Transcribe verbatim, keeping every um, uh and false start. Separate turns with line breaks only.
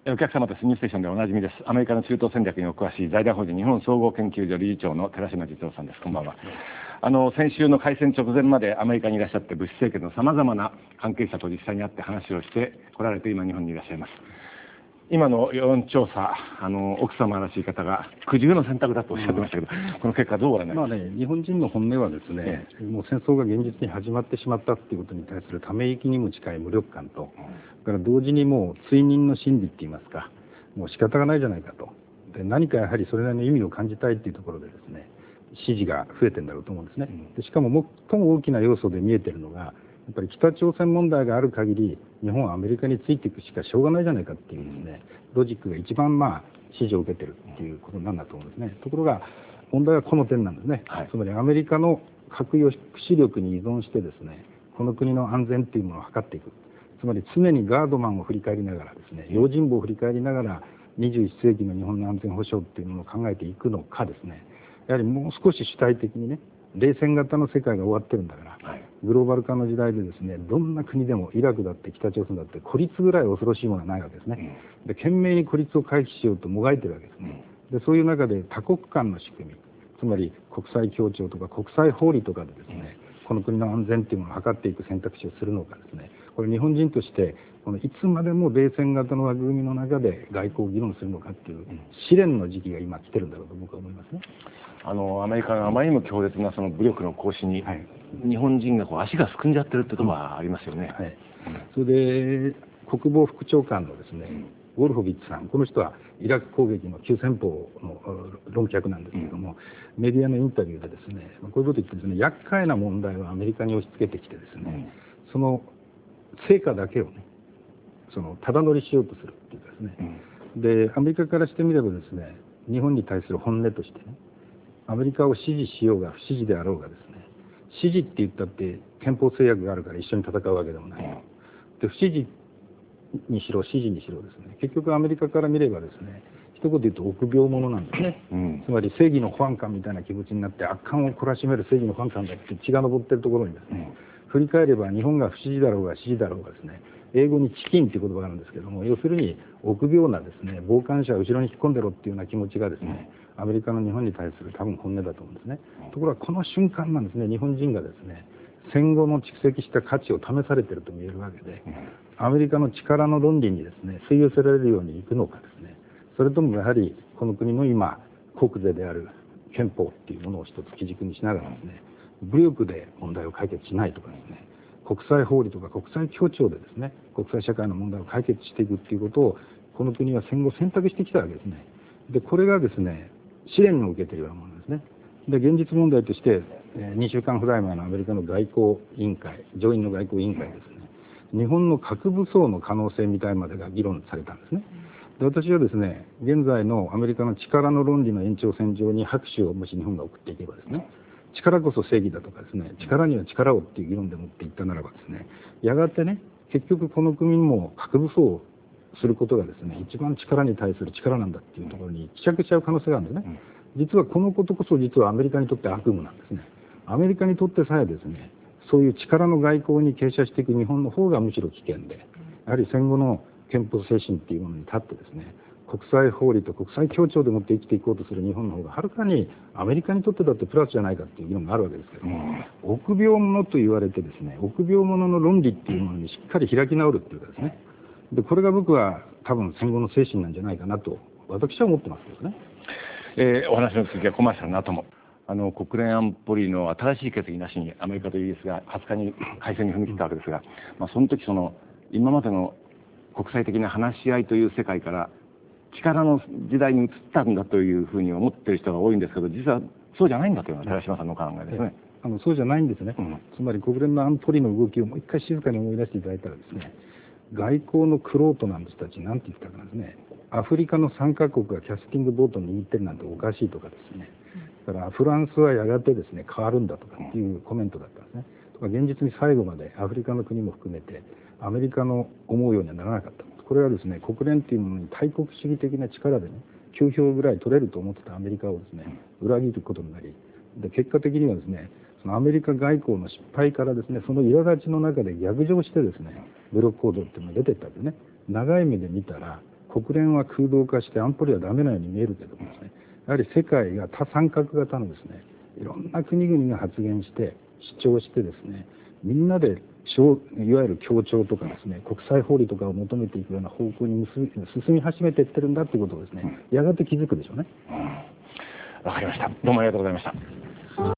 お客様です。ニューステーションでおなじみです。アメリカの中東戦略にお詳しい財団法人日本総合研究所理事長の寺島実夫さんです。こんばんは。あの先週の開戦直前までアメリカにいらっしゃって、ブッシュ政権のさまざまな関係者と実際に会って話をして来られて、今日本にいらっしゃいます。今の世論調査、あの奥様らしい方が苦渋の選択だとおっしゃってましたけど、うん、この結果どうご覧になりますか。
まあね、日本人の本音はですね、ええ、もう戦争が現実に始まってしまったということに対するため息にも近い無力感と、うん、それから同時にもう追認の心理って言いますか、もう仕方がないじゃないかと、で何かやはりそれなりの意味を感じたいというところでですね、支持が増えてるんだろうと思うんですね。でしかも最も大きな要素で見えているのが、やっぱり北朝鮮問題がある限り日本はアメリカについていくしかしょうがないじゃないかっていうですね、ロジックが一番まあ支持を受けてるっていうことなんだと思うんですね。ところが問題はこの点なんですね。はい、つまりアメリカの核抑止力に依存してですね、この国の安全っていうものを図っていく。つまり常にガードマンを振り返りながらですね、用心棒を振り返りながらにじゅういっ世紀の日本の安全保障っていうものを考えていくのかですね、やはりもう少し主体的にね、冷戦型の世界が終わってるんだから、はい、グローバル化の時代でですね、どんな国でもイラクだって北朝鮮だって孤立ぐらい恐ろしいものはないわけですね。で懸命に孤立を回避しようともがいてるわけですね。でそういう中で多国間の仕組み、つまり国際協調とか国際法理とかでですね、この国の安全というものを図っていく選択肢をするのかですね、これ日本人としてこのいつまでも冷戦型の枠組みの中で外交を議論するのかっていう試練の時期が今来てるんだろうと僕は思いますね。
あのアメリカがあまりにも強烈なその武力の行使に、はい、日本人がこう足がすくんじゃってるってところはありますよね。
はい、それで国防副長官のですね、ウォルホビッツさん、この人はイラク攻撃の急先鋒の論客なんですけれども、うん、メディアのインタビューでですね、こういうことを言ってですね、厄介な問題をアメリカに押し付けてきてですね、うん、その成果だけをね、そのただ乗りしようとするっていうかですね、うん、でアメリカからしてみればですね、日本に対する本音としてね、アメリカを支持しようが不支持であろうがですね、支持って言ったって憲法制約があるから一緒に戦うわけでもない。で不支持にしろ支持にしろですね、結局アメリカから見ればですね、一言で言うと臆病者なんですね。うん、つまり正義の保安官みたいな気持ちになって悪漢を懲らしめる正義の保安官だって血が上ってるところにですね、うん、振り返れば日本が不支持だろうが支持だろうがですね、英語にチキンという言葉があるんですけども、要するに臆病なですね、傍観者を後ろに引っ込んでろっていうような気持ちがですね、アメリカの日本に対する多分本音だと思うんですね。ところがこの瞬間なんですね、日本人がですね、戦後の蓄積した価値を試されていると見えるわけで、アメリカの力の論理にですね、吸い寄せられるようにいくのかですね、それともやはりこの国の今国是である憲法っていうものを一つ基軸にしながらですね、武力で問題を解決しないとかですね、国際法理とか国際協調でですね、国際社会の問題を解決していくっていうことをこの国は戦後選択してきたわけですね。でこれがですね、試練を受けているようなものですね。で現実問題として、えー、にしゅうかんほど前のアメリカの外交委員会、上院の外交委員会ですね、日本の核武装の可能性みたいまでが議論されたんですね。で私はですね、現在のアメリカの力の論理の延長線上に拍手をもし日本が送っていけばですね、力こそ正義だとかですね、力には力をっていう議論でもっていったならばですね、やがてね、結局この国も核武装をすることがですね、一番力に対する力なんだっていうところに帰着しちゃう可能性があるんですね。実はこのことこそ実はアメリカにとって悪夢なんですね。アメリカにとってさえですね、そういう力の外交に傾斜していく日本の方がむしろ危険で、やはり戦後の憲法精神っていうものに立ってですね、国際法理と国際協調でもって生きていこうとする日本の方がはるかにアメリカにとってだってプラスじゃないかっていう議論があるわけですけども、うん、臆病者と言われてですね、臆病者の論理っていうものにしっかり開き直るっていうかですね、でこれが僕は多分戦後の精神なんじゃないかなと私は思ってますけどね。
えー、お話の続きはコマーシャルの後も。あの国連安保理の新しい決議なしにアメリカとイギリスがはつかに改正に踏み切ったわけですが、まあ、その時その今までの国際的な話し合いという世界から力の時代に移ったんだというふうに思っている人が多いんですけど、実はそうじゃないんだというのが寺島さんの考えですね。
あのそうじゃないんですね、うん、つまり国連の安保理の動きをもう一回静かに思い出していただいたらですね、外交の玄人なんて人たちなんて言ったかなんですね、アフリカのさんかこくがキャスティングボートを握ってるなんておかしいとかですね、だからフランスはやがてですね変わるんだとかっていうコメントだったんですね。とか現実に最後までアフリカの国も含めてアメリカの思うようにはならなかった。これはですね、国連というものに大国主義的な力でね、きゅうひょうぐらい取れると思ってたアメリカをですね裏切ることになり、で結果的にはですね、そのアメリカ外交の失敗からですね、その苛立ちの中で逆上してですね、武力行動っていうのが出てったんでね、長い目で見たら国連は空洞化して安保理はダメなように見えるけどもですね、やはり世界が多三角型のですね、いろんな国々が発言して主張してですね、みんなでいわゆる協調とかですね、国際法理とかを求めていくような方向に進み始めていってるんだということをですね、やがて気づくでしょうね。
わかりました。どうもありがとうございました。